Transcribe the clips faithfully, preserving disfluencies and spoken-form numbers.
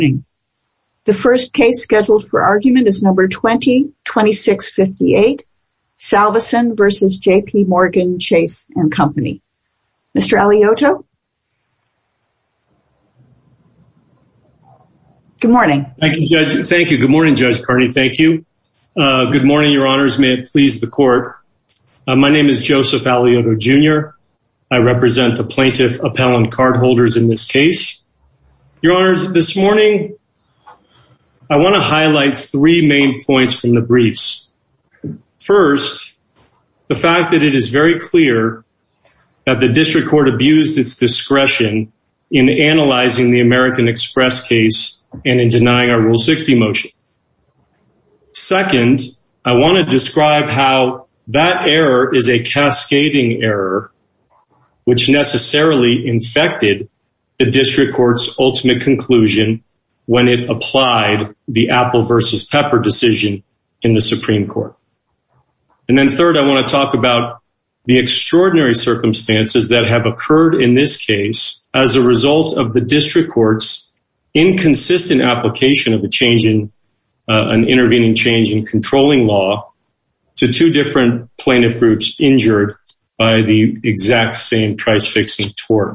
The first case scheduled for argument is number twenty twenty-six fifty-eight, Salveson versus J P Morgan Chase and Company. Mister Aliotto? Good morning. Thank you, Judge. Thank you. Good morning, Judge Carney. Thank you. Uh, good morning, Your Honors. May it please the Court. Uh, my name is Joseph Aliotto, Junior I represent the plaintiff appellant cardholders in this case. Your Honors, this morning, I want to highlight three main points from the briefs. First, the fact that it is very clear that the district court abused its discretion in analyzing the American Express case and in denying our Rule sixty motion. Second, I want to describe how that error is a cascading error, which necessarily infected the district court's ultimate conclusion when it applied the Apple versus Pepper decision in the Supreme Court. And then third, I want to talk about the extraordinary circumstances that have occurred in this case as a result of the district court's inconsistent application of a change in, uh, an intervening change in controlling law to two different plaintiff groups injured by the exact same price-fixing tort.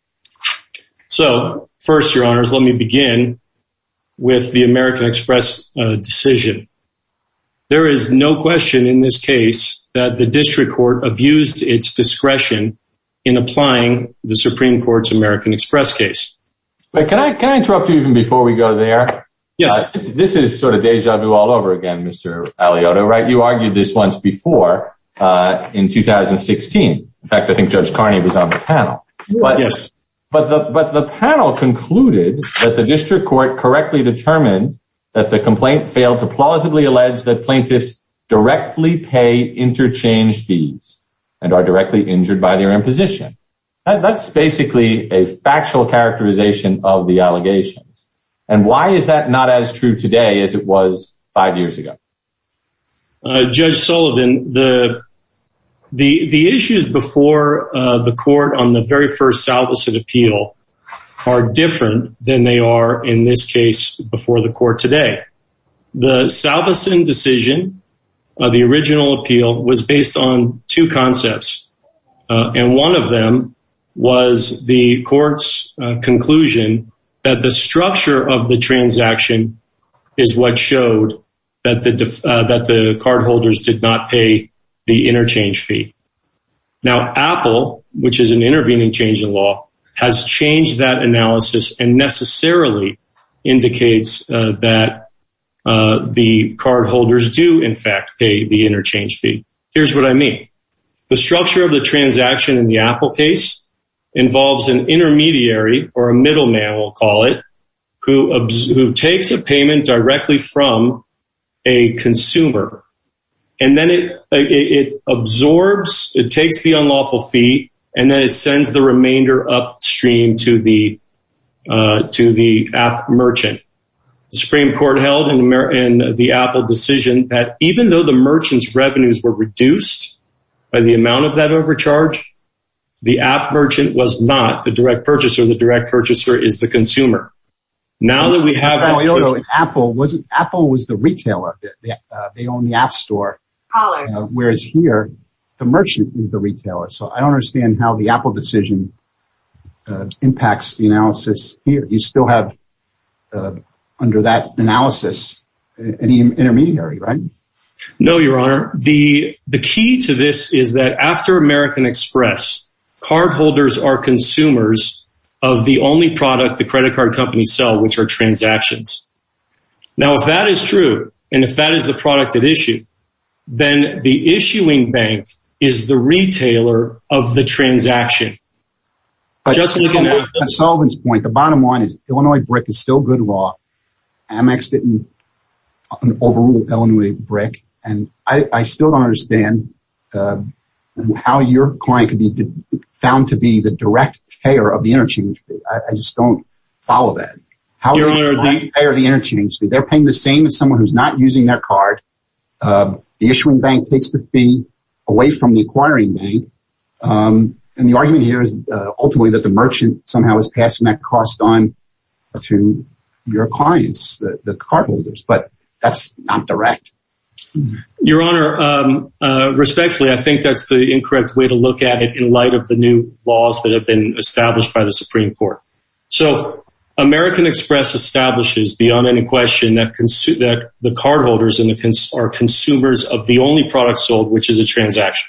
So, first, Your Honors, let me begin with the American Express uh, decision. There is no question in this case that the district court abused its discretion in applying the Supreme Court's American Express case. Wait, can I can I interrupt you even before we go there? Yes. Uh, this, this is sort of deja vu all over again, Mister Aliotto, right? You argued this once before uh, in two thousand sixteen. In fact, I think Judge Carney was on the panel. But, yes. But the, but the panel concluded that the district court correctly determined that the complaint failed to plausibly allege that plaintiffs directly pay interchange fees and are directly injured by their imposition. That, that's basically a factual characterization of the allegations. And why is that not as true today as it was five years ago? Uh, Judge Sullivan, the The the issues before uh, the court on the very first Salveson appeal are different than they are in this case before the court today. The Salveson decision, uh, the original appeal, was based on two concepts. Uh, and one of them was the court's uh, conclusion that the structure of the transaction is what showed that the uh, that the cardholders did not pay the interchange fee. Now, Apple, which is an intervening change in law, has changed that analysis and necessarily indicates uh, that uh, the cardholders do, in fact, pay the interchange fee. Here's what I mean. The structure of the transaction in the Apple case involves an intermediary, or a middleman, we'll call it, who, who takes a payment directly from a consumer. And then it, it, it absorbs, it takes the unlawful fee, and then it sends the remainder upstream to the, uh, to the app merchant. The Supreme Court held in, Amer- in the Apple decision that even though the merchant's revenues were reduced by the amount of that overcharge, the app merchant was not the direct purchaser. The direct purchaser is the consumer. Now that we have that, Apple wasn't Apple was the retailer. They, uh, they own the App Store. Uh, whereas here, the merchant is the retailer. So I don't understand how the Apple decision uh, impacts the analysis here. You still have, uh, under that analysis, an intermediary, right? No, Your Honor. The the key to this is that after American Express, cardholders are consumers of the only product the credit card companies sell, which are transactions. Now, if that is true, and if that is the product at issue, then the issuing bank is the retailer of the transaction. But just like in at Sullivan's point, the bottom line is Illinois BRIC is still good law. Amex didn't overrule Illinois BRIC, and I, I still don't understand uh, how your client could be de- found to be the direct payer of the interchange fee. I, I just don't follow that. How Your are they Honor, the payer of the interchange fee? They're paying the same as someone who's not using their card. Uh, the issuing bank takes the fee away from the acquiring bank. Um, and the argument here is uh, ultimately that the merchant somehow is passing that cost on to your clients, the, the cardholders, but that's not direct. Your Honor, um, uh, respectfully, I think that's the incorrect way to look at it in light of the new laws that have been established by the Supreme Court. So American Express establishes beyond any question that, consu- that the cardholders and the cons- are consumers of the only product sold, which is a transaction.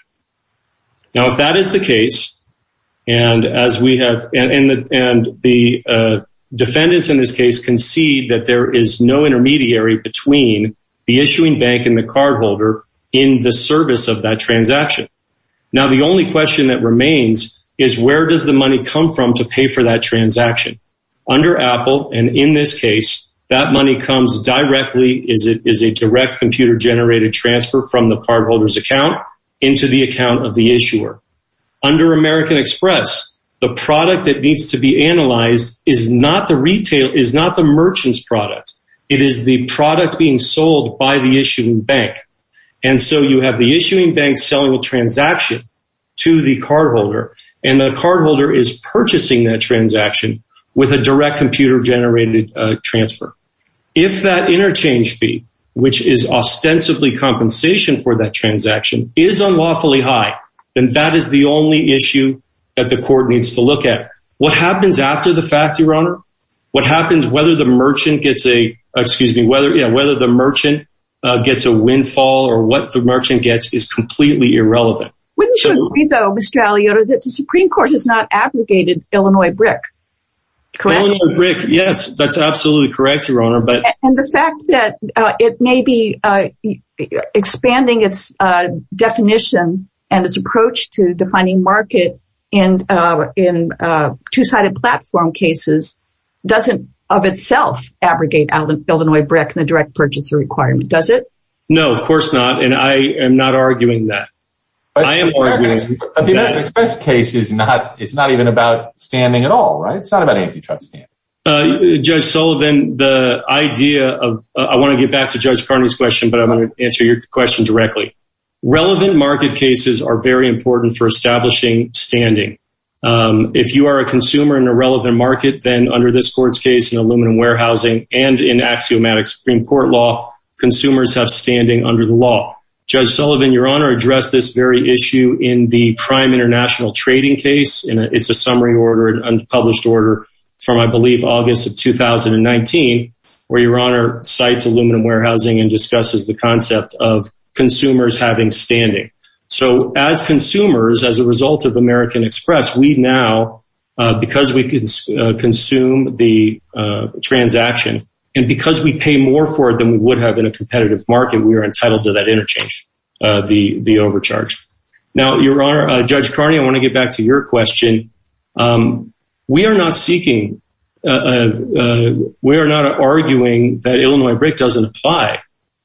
Now, if that is the case, and as we have, and, and the, and the uh, defendants in this case concede that there is no intermediary between the issuing bank and the cardholder in the service of that transaction. Now, the only question that remains is where does the money come from to pay for that transaction? Under Apple, and in this case, that money comes directly, is it is a direct computer generated transfer from the cardholder's account into the account of the issuer. Under American Express, the product that needs to be analyzed is not the retail, is not the merchant's product. It is the product being sold by the issuing bank. And so you have the issuing bank selling a transaction to the cardholder, and the cardholder is purchasing that transaction with a direct computer generated uh, transfer. If that interchange fee, which is ostensibly compensation for that transaction, is unlawfully high, then that is the only issue that the court needs to look at. What happens after the fact, Your Honor? What happens whether the merchant gets a, excuse me, whether, yeah, whether the merchant uh, gets a windfall or what the merchant gets is completely irrelevant. Wouldn't you so, agree, though, Mister Alioto, that the Supreme Court has not abrogated Illinois BRIC? Correct? Illinois BRIC, yes, that's absolutely correct, Your Honor. But and the fact that uh, it may be uh, expanding its uh, definition and its approach to defining market in uh, in uh, two-sided platform cases doesn't of itself abrogate Illinois BRIC and the direct purchaser requirement, does it? No, of course not, and I am not arguing that. But I am arguing that the American Express case is not is not even about standing at all, right? It's not about antitrust standing. Uh, Judge Sullivan, the idea of uh, I want to get back to Judge Carney's question, but I'm going to answer your question directly. Relevant market cases are very important for establishing standing. Um, if you are a consumer in a relevant market, then under this court's case in aluminum warehousing and in axiomatic Supreme Court law, consumers have standing under the law. Judge Sullivan, Your Honor, addressed this very issue in the Prime International Trading case. In a, it's a summary order, an unpublished order from, I believe, August of two thousand nineteen, where Your Honor cites aluminum warehousing and discusses the concept of consumers having standing. So as consumers, as a result of American Express, we now, uh, because we cons- uh, consume the uh, transaction, and because we pay more for it than we would have in a competitive market, we are entitled to that interchange, uh, the, the overcharge. Now, Your Honor, uh, Judge Carney, I want to get back to your question. Um, we are not seeking, uh, uh, uh, we are not arguing that Illinois BRIC doesn't apply,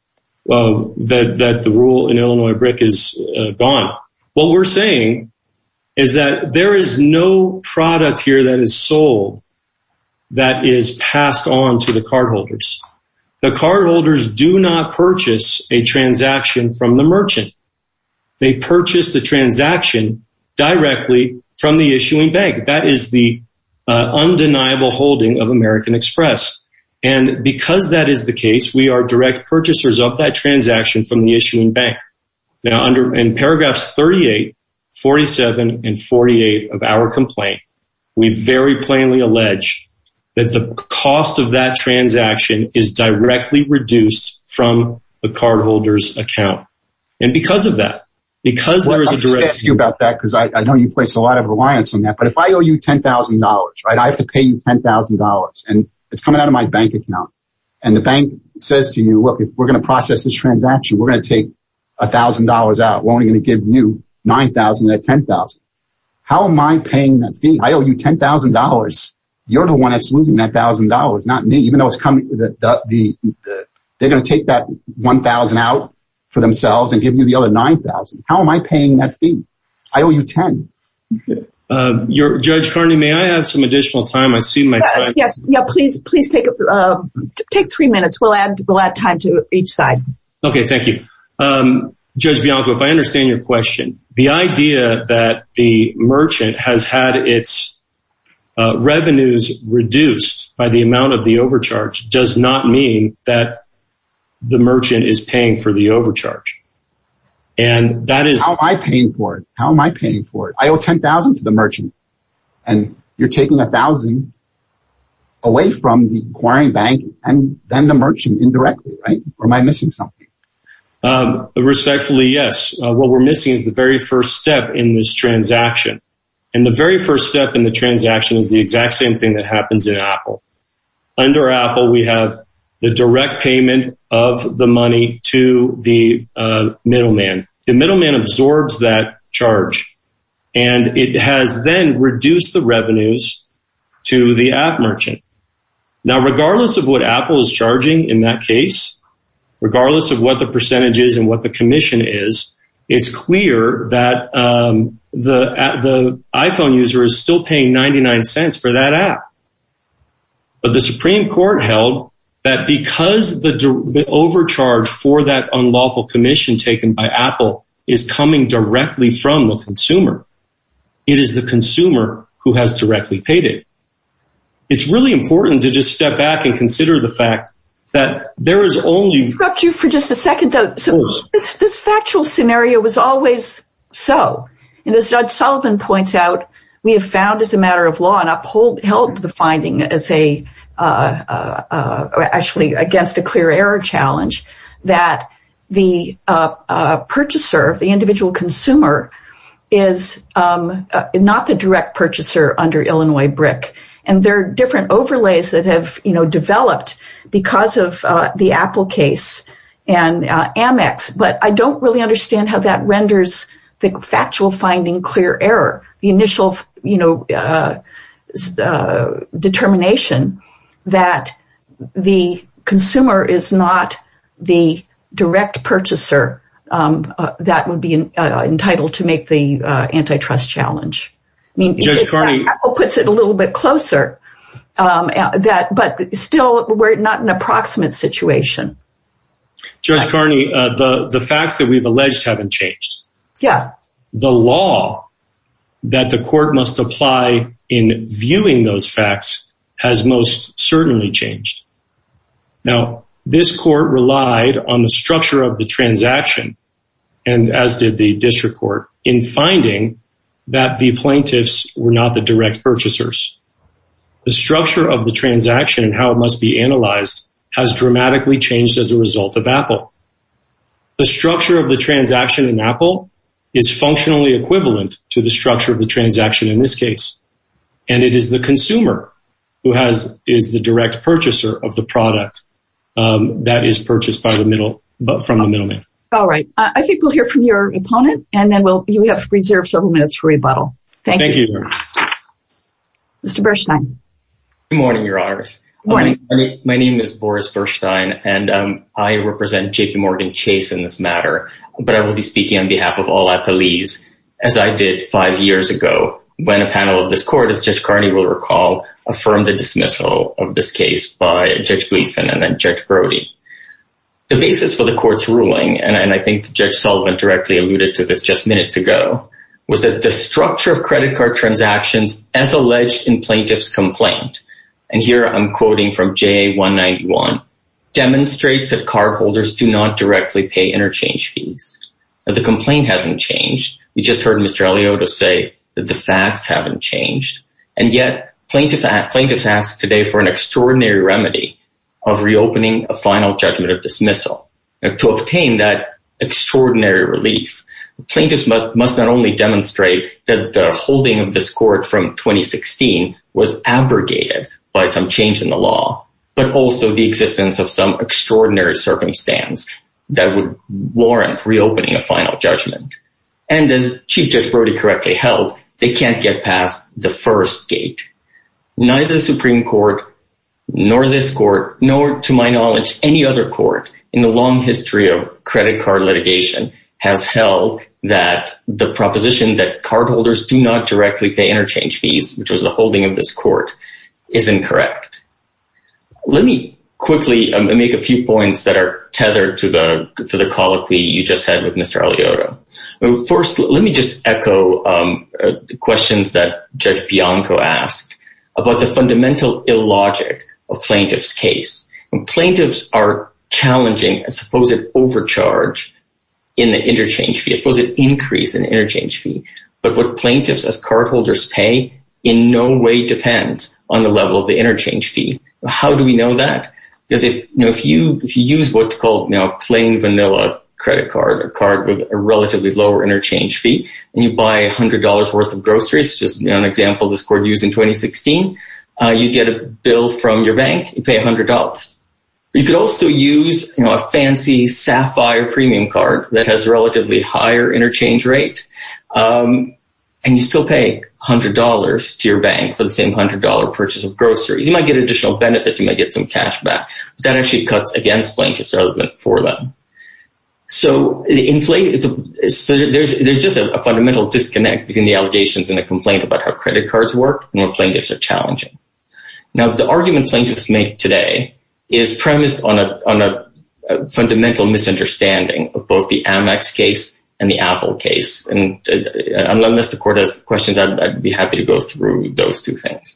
uh, that, that the rule in Illinois BRIC is uh, gone. What we're saying is that there is no product here that is sold that is passed on to the cardholders. The cardholders do not purchase a transaction from the merchant. They purchase the transaction directly from the issuing bank. That is the uh, undeniable holding of American Express. And because that is the case, we are direct purchasers of that transaction from the issuing bank. Now, under in paragraphs thirty-eight, forty-seven, and forty-eight of our complaint, we very plainly allege that the cost of that transaction is directly reduced from the cardholder's account. And because of that, because well, there is a direct... I'll just ask you about that because I, I know you place a lot of reliance on that. But if I owe you ten thousand dollars, right, I have to pay you ten thousand dollars and it's coming out of my bank account. And the bank says to you, look, if we're going to process this transaction, we're going to take one thousand dollars out. We're only going to give you nine thousand dollars at ten thousand dollars. How am I paying that fee? I owe you ten thousand dollars. You're the one that's losing that one thousand dollars, not me, even though it's coming, the, the, the, the they're going to take that one thousand dollars out for themselves and give you the other nine thousand dollars. How am I paying that fee? I owe you ten. Uh, your Judge Carney, may I have some additional time? I see my yes, time. Yes, yeah, please, please take, uh, take three minutes. We'll add, we'll add time to each side. Okay, thank you. Um, Judge Bianco, if I understand your question, the idea that the merchant has had its uh, revenues reduced by the amount of the overcharge does not mean that the merchant is paying for the overcharge. And that is... How am I paying for it? How am I paying for it? I owe ten thousand dollars to the merchant, and you're taking one thousand dollars away from the acquiring bank and then the merchant indirectly, right? Or am I missing something? Um, respectfully, yes. Uh, what we're missing is the very first step in this transaction. And the very first step in the transaction is the exact same thing that happens in Apple. Under Apple, we have the direct payment of the money to the uh, middleman. The middleman absorbs that charge, and it has then reduced the revenues to the app merchant. Now, regardless of what Apple is charging in that case, regardless of what the percentage is and what the commission is, it's clear that um, the the iPhone user is still paying ninety-nine cents for that app. But the Supreme Court held that because the, the overcharge for that unlawful commission taken by Apple is coming directly from the consumer, it is the consumer who has directly paid it. It's really important to just step back and consider the fact that there is only... Interrupt you for just a second, though. So this, this factual scenario was always so. And as Judge Sullivan points out, we have found as a matter of law and upheld held the finding as a uh, uh, uh, actually against a clear error challenge that the uh, uh, purchaser, the individual consumer, is um, uh, not the direct purchaser under Illinois BRIC. And there are different overlays that have, you know, developed because of uh, the Apple case and uh, Amex. But I don't really understand how that renders the factual finding clear error. The initial, you know, uh, uh, determination that the consumer is not the direct purchaser um, uh, that would be uh, entitled to make the uh, antitrust challenge. I mean, Judge Carney, Apple puts it a little bit closer, um, that, but still, we're not in an approximate situation. Judge Carney, uh, the the facts that we've alleged haven't changed. Yeah. The law that the court must apply in viewing those facts has most certainly changed. Now, this court relied on the structure of the transaction, and as did the district court, in finding that the plaintiffs were not the direct purchasers. The structure of the transaction and how it must be analyzed has dramatically changed as a result of Apple. The structure of the transaction in Apple is functionally equivalent to the structure of the transaction in this case. And it is the consumer who has is the direct purchaser of the product um, that is purchased by the middle, but from the middleman. All right. Uh, I think we'll hear from your opponent, and then we'll you have reserved several minutes for rebuttal. Thank, Thank you. you. Mister Burstein. Good morning, Your Honors. Good morning. Um, my, my name is Boris Burstein, and um, I represent J P Morgan Chase in this matter, but I will be speaking on behalf of all appellees, as I did five years ago when a panel of this court, as Judge Carney will recall, affirmed the dismissal of this case by Judge Gleeson and then Judge Brody. The basis for the court's ruling, and, and I think Judge Sullivan directly alluded to this just minutes ago, was that the structure of credit card transactions as alleged in plaintiff's complaint, and here I'm quoting from J A one ninety-one, demonstrates that cardholders do not directly pay interchange fees. Now, the complaint hasn't changed. We just heard Mister Eliotto say that the facts haven't changed. And yet plaintiff, plaintiffs ask today for an extraordinary remedy of reopening a final judgment of dismissal. Now, to obtain that extraordinary relief, the plaintiffs must, must not only demonstrate that the holding of this court from twenty sixteen was abrogated by some change in the law, but also the existence of some extraordinary circumstance that would warrant reopening a final judgment. And as Chief Judge Brody correctly held, they can't get past the first gate. Neither the Supreme Court nor this court, nor to my knowledge any other court in the long history of credit card litigation has held that the proposition that cardholders do not directly pay interchange fees, which was the holding of this court, is incorrect. Let me quickly um, make a few points that are tethered to the to the colloquy you just had with Mister Eliotto. First, let me just echo um, uh, questions that Judge Bianco asked. about the fundamental illogic of plaintiff's case. And plaintiffs are challenging a supposed overcharge in the interchange fee, a supposed increase in the interchange fee. But what plaintiffs as cardholders pay in no way depends on the level of the interchange fee. How do we know that? Because if you know if you if you use what's called you know plain vanilla credit card, a card with a relatively lower interchange fee, and you buy one hundred dollars worth of groceries, just you know, an example this court used in twenty sixteen, uh, you get a bill from your bank, you pay one hundred dollars. You could also use you know a fancy Sapphire premium card that has a relatively higher interchange rate, um, and you still pay one hundred dollars to your bank for the same one hundred dollars purchase of groceries. You might get additional benefits, you might get some cash back, but that actually cuts against plaintiffs rather than for them. So inflate, it's a, so there's there's just a, a fundamental disconnect between the allegations and a complaint about how credit cards work and what plaintiffs are challenging. Now, the argument plaintiffs make today is premised on a on a, a fundamental misunderstanding of both the Amex case and the Apple case. And uh, unless the court has questions, I'd, I'd be happy to go through those two things.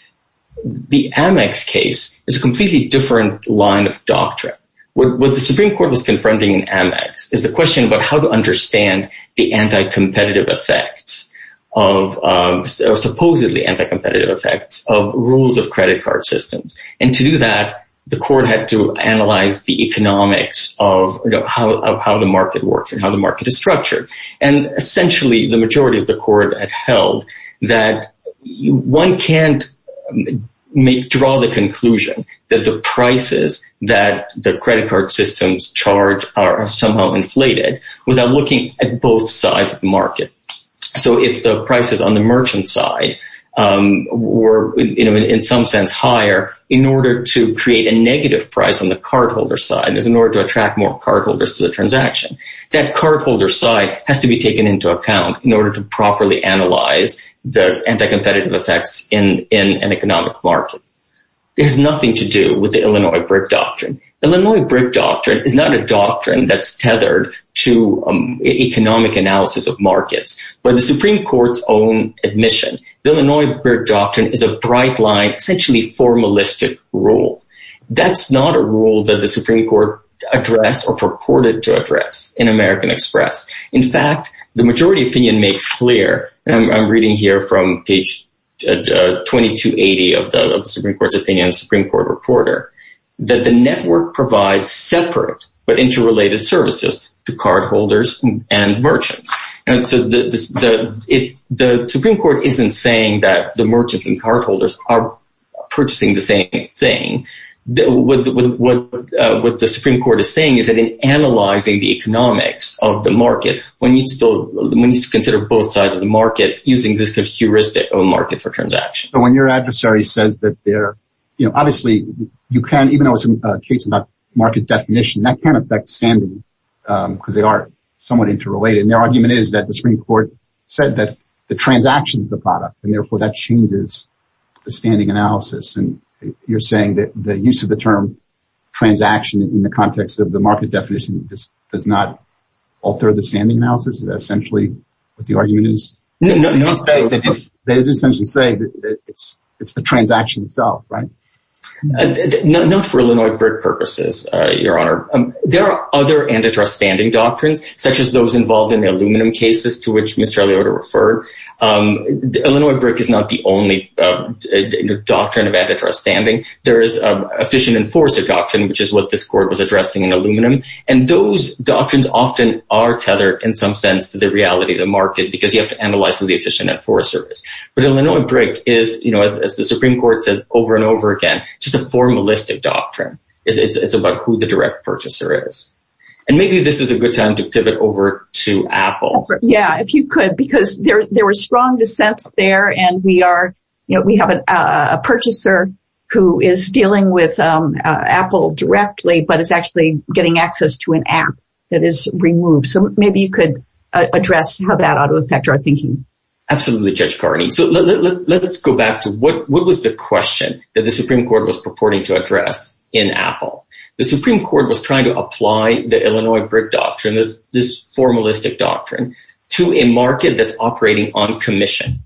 The Amex case is a completely different line of doctrine. What, what the Supreme Court was confronting in Amex is the question about how to understand the anti-competitive effects of, um, or supposedly anti-competitive effects of rules of credit card systems. And to do that, the court had to analyze the economics of, you know, how, of how the market works and how the market is structured. And essentially, the majority of the court had held that you, one can't make draw the conclusion that the prices that the credit card systems charge are somehow inflated without looking at both sides of the market. So if the prices on the merchant side um, were, you know, in, in some sense higher, in order to create a negative price on the cardholder side, in order to attract more cardholders to the transaction, that cardholder side has to be taken into account in order to properly analyze the anti-competitive effects in, in an economic market. It has nothing to do with the Illinois BRIC doctrine. Illinois BRIC doctrine is not a doctrine that's tethered to um, economic analysis of markets. By the Supreme Court's own admission, the Illinois BRIC doctrine is a bright line, essentially formalistic rule. That's not a rule that the Supreme Court addressed or purported to address in American Express. In fact, the majority opinion makes clear, and I'm, I'm reading here from page uh, twenty-two eighty of the, of the Supreme Court's opinion, the Supreme Court reporter, that the network provides separate but interrelated services to cardholders and, and merchants. And so the, the, the, it, the Supreme Court isn't saying that the merchants and cardholders are purchasing the same thing. The, what, what, what, uh, what the Supreme Court is saying is that in analyzing the economics of the market, one needs to, one needs to consider both sides of the market using this kind of heuristic of a market for transactions. So when your adversary says that they're, you know, obviously you can, even though it's a case about market definition, that can affect standing, um, because they are somewhat interrelated. And their argument is that the Supreme Court said that the transaction is the product, and therefore that changes the standing analysis. And you're saying that the use of the term transaction in the context of the market definition just does not alter the standing analysis? Is that essentially what the argument is? No, no, no. They, they, they essentially say that it's, it's the transaction itself, right? Uh, no, not for Illinois BRIC purposes, uh, Your Honor. Um, there are other antitrust standing doctrines, such as those involved in the aluminum cases to which Mister Eliota referred. Um, the Illinois BRIC is not the only uh, doctrine of antitrust standing. There is a efficient enforcer doctrine, which is what this court was addressing in aluminum. And those doctrines often are tethered in some sense to the reality of the market because you have to analyze who the efficient enforcer is. But Illinois BRIC is, you know, as, as the Supreme Court says over and over again, just a formalistic doctrine. It's, it's, it's about who the direct purchaser is. And maybe this is a good time to pivot over to Apple. Yeah, if you could, because there there were strong dissents there, and we are, you know, we have an, uh, a purchaser who is dealing with um, uh, Apple directly, but is actually getting access to an app that is removed. So maybe you could uh, address how that ought to affect our thinking. Absolutely, Judge Carney. So let, let, let, let's go back to what, what was the question that the Supreme Court was purporting to address in Apple. The Supreme Court was trying to apply the Illinois BRIC doctrine, this, this formalistic doctrine, to a market that's operating on commission.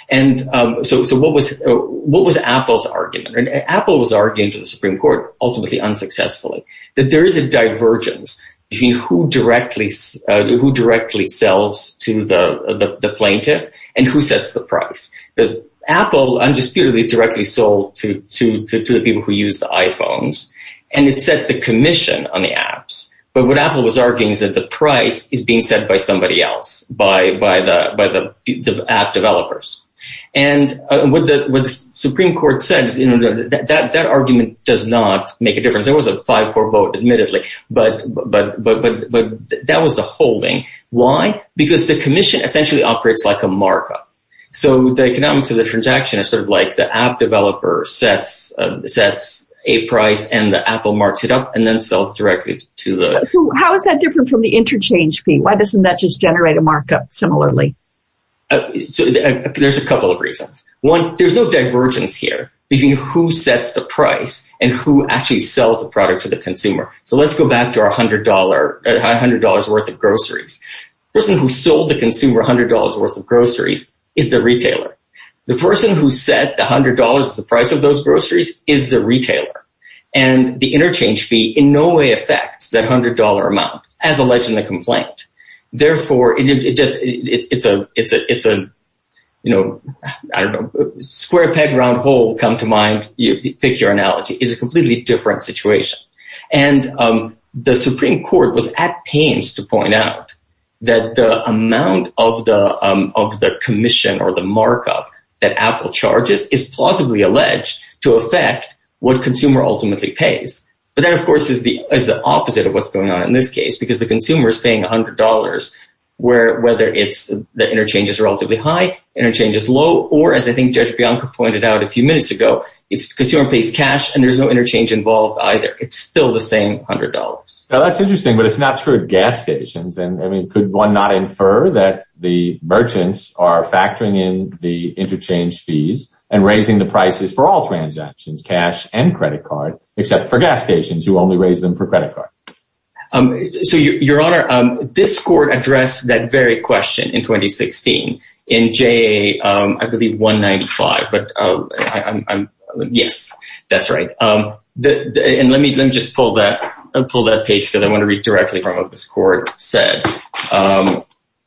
And um, so, so what was uh, what was Apple's argument? And Apple was arguing to the Supreme Court, ultimately unsuccessfully, that there is a divergence between who directly uh, who directly sells to the, the the plaintiff and who sets the price. Because Apple undisputedly directly sold to to to, to the people who use the iPhones, and it set the commission on the apps. But what Apple was arguing is that the price is being set by somebody else, by by the by the, the app developers. And uh, what the what the Supreme Court said is, you know, that, that that argument does not make a difference. There was a five four vote, admittedly, but but but but but that was the holding. Why? Because the commission essentially operates like a markup. So the economics of the transaction is sort of like the app developer sets uh, sets a price and the Apple marks it up and then sells directly to the. So how is that different from the interchange fee? Why doesn't that just generate a markup similarly? Uh, so uh, there's a couple of reasons. One, there's no divergence here between who sets the price and who actually sells the product to the consumer. So let's go back to our one hundred dollars uh, one hundred dollars worth of groceries. The person who sold the consumer one hundred dollars worth of groceries is the retailer. The person who set the one hundred dollars as the price of those groceries is the retailer. And the interchange fee in no way affects that one hundred dollars amount, as alleged in the complaint. Therefore, it, it just it, it's a it's a it's a you know I don't know square peg round hole come to mind. You pick your analogy. It's a completely different situation, and um, the Supreme Court was at pains to point out that the amount of the um, of the commission or the markup that Apple charges is plausibly alleged to affect what consumer ultimately pays. But that, of course, is the is the opposite of what's going on in this case, because the consumer is paying one hundred dollars, where whether it's the interchange is relatively high, interchange is low, or as I think Judge Bianca pointed out a few minutes ago, if the consumer pays cash and there's no interchange involved either, it's still the same one hundred dollars. Now, that's interesting, but it's not true at gas stations. And I mean, could one not infer that the merchants are factoring in the interchange fees and raising the prices for all transactions, cash and credit card, except for gas stations who only raise them for credit card? Um, so, Your, Your Honor, um, this court addressed that very question in twenty sixteen in J A, um, I believe, one ninety-five. But uh, I, I'm, I'm, yes, that's right. Um, the, the, and let me let me just pull that uh, pull that page because I want to read directly from what this court said. Um,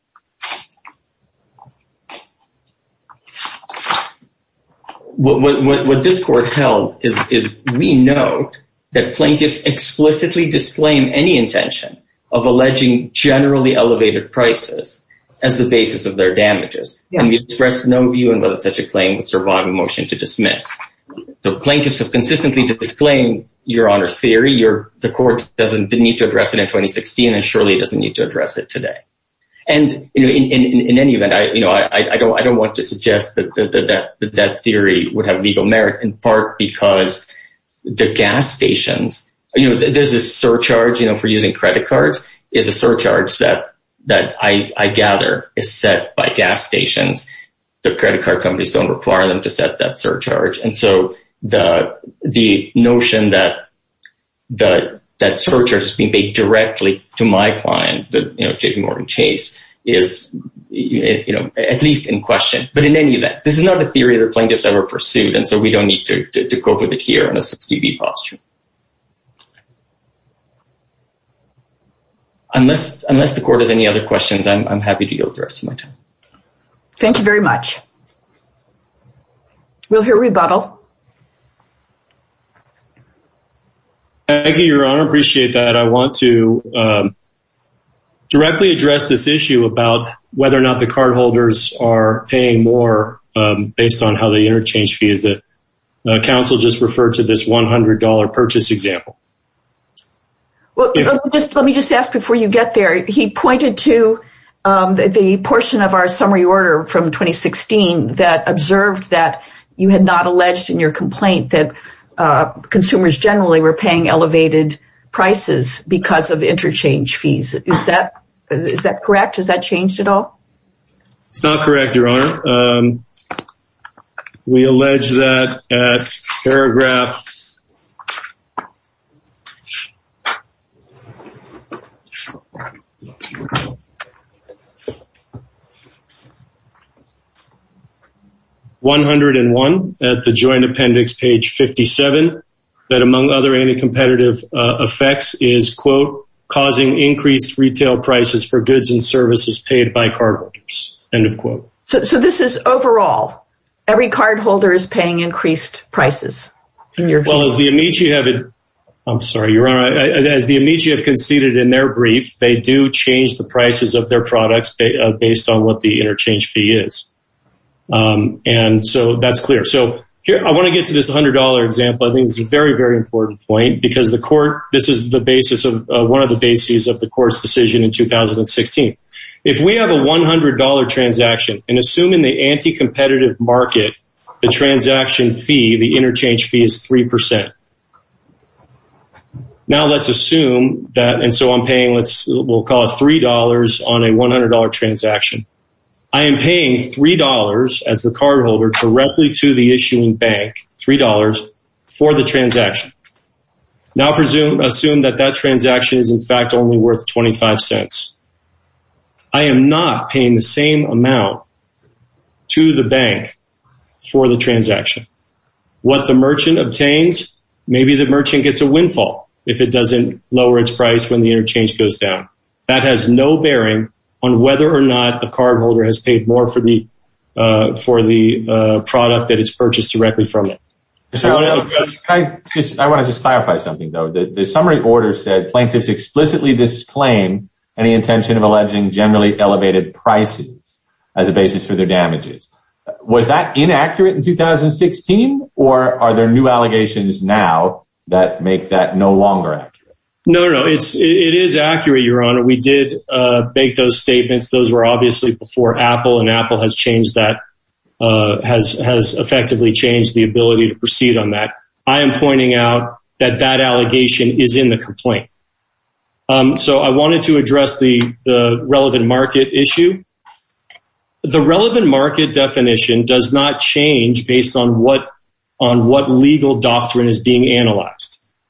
What, what, what this court held is, is we note that plaintiffs explicitly disclaim any intention of alleging generally elevated prices as the basis of their damages. Yeah. And we express no view on whether such a claim would survive a motion to dismiss. So plaintiffs have consistently disclaimed Your Honor's theory. Your, the court doesn't didn't need to address it in twenty sixteen, and surely it doesn't need to address it today. And you know, in, in, in any event, I you know I, I don't I don't want to suggest that that, that that that theory would have legal merit, in part because the gas stations, you know, there's this surcharge, you know, for using credit cards is a surcharge that that I I gather is set by gas stations. The credit card companies don't require them to set that surcharge, and so the the notion that the that surcharge is being paid directly to my client, the, you know, J P Morgan Chase, is, you know, at least in question. But in any event, this is not a theory that plaintiffs ever pursued, and so we don't need to, to, to cope with it here in a sixty B posture. Unless, unless the court has any other questions, I'm, I'm happy to yield the rest of my time. Thank you very much. We'll hear rebuttal. Thank you, Your Honor. Appreciate that. I want to um, directly address this issue about whether or not the cardholders are paying more um, based on how the interchange fee is. That uh, counsel just referred to this one hundred dollars purchase example. Well, if, let, me just, let me just ask before you get there. He pointed to um, the, the portion of our summary order from twenty sixteen that observed that you had not alleged in your complaint that Uh, consumers generally were paying elevated prices because of interchange fees. Is that is that correct? Has that changed at all? It's not correct, Your Honor. Um, we allege that at paragraph one hundred one at the joint appendix, page fifty-seven, that among other anti-competitive uh, effects is, quote, causing increased retail prices for goods and services paid by cardholders, end of quote. So, so this is overall, every cardholder is paying increased prices, in your view? Well, as the Amici have, I'm sorry, Your Honor, as the Amici have conceded in their brief, they do change the prices of their products based on what the interchange fee is. Um, and so that's clear. So here, I want to get to this one hundred dollars example. I think it's a very, very important point because the court, this is the basis of, uh, one of the bases of the court's decision in two thousand sixteen. If we have a one hundred dollars transaction and assume in the anti-competitive market, the transaction fee, the interchange fee is three percent. Now let's assume that, and so I'm paying, let's, we'll call it three dollars on a one hundred dollars transaction. I am paying three dollars as the cardholder directly to the issuing bank, three dollars for the transaction. Now presume, assume that that transaction is in fact only worth twenty-five cents. I am not paying the same amount to the bank for the transaction. What the merchant obtains, maybe the merchant gets a windfall if it doesn't lower its price when the interchange goes down. That has no bearing on whether or not the cardholder has paid more for the uh, for the uh, product that it's purchased directly from it. So, I, want to I, just, I want to just clarify something, though. The, the summary order said plaintiffs explicitly disclaim any intention of alleging generally elevated prices as a basis for their damages. Was that inaccurate in two thousand sixteen, or are there new allegations now that make that no longer accurate? No, no, it's, it, it is accurate, Your Honor. We did uh, make those statements. Those were obviously before Apple, and Apple has changed that, uh, has, has effectively changed the ability to proceed on that. I am pointing out that that allegation is in the complaint. Um, so I wanted to address the, the relevant market issue. The relevant market definition does not change based on what, on what legal doctrine is being analyzed.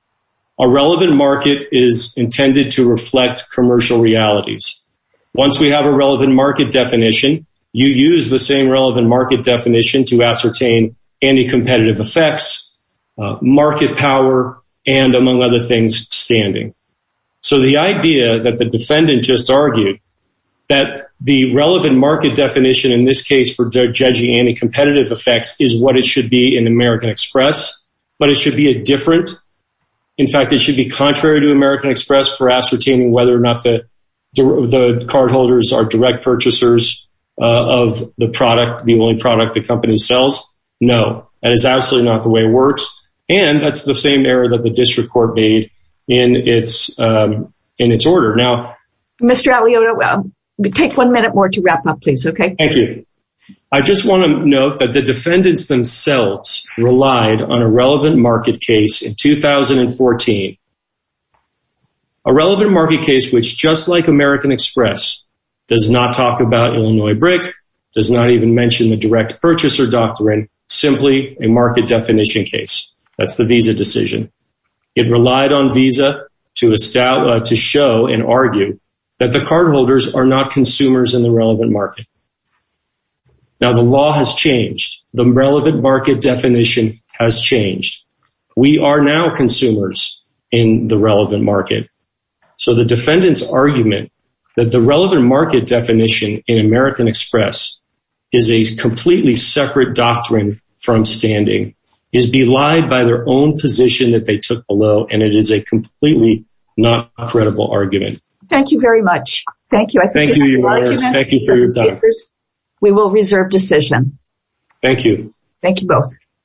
A relevant market is intended to reflect commercial realities. Once we have a relevant market definition, you use the same relevant market definition to ascertain anti-competitive effects, uh, market power, and among other things, standing. So the idea that the defendant just argued that the relevant market definition in this case for judging anti-competitive effects is what it should be in American Express, but it should be a different. In fact, it should be contrary to American Express for ascertaining whether or not the the cardholders are direct purchasers uh, of the product, the only product the company sells. No, that is absolutely not the way it works, and that's the same error that the district court made in its um, in its order. Now, Mister Alioto, um, take one minute more to wrap up, please. Okay. Thank you. I just want to note that the defendants themselves relied on a relevant market case in two thousand fourteen. A relevant market case which, just like American Express, does not talk about Illinois Brick, does not even mention the direct purchaser doctrine, simply a market definition case. That's the Visa decision. It relied on Visa to establish, uh, to show and argue that the cardholders are not consumers in the relevant market. Now, the law has changed. The relevant market definition has changed. We are now consumers in the relevant market. So the defendant's argument that the relevant market definition in American Express is a completely separate doctrine from standing is belied by their own position that they took below, and it is a completely not credible argument. Thank you very much. Thank you. I think Thank you, Your Honor. Thank you for your time. We will reserve decision. Thank you. Thank you both.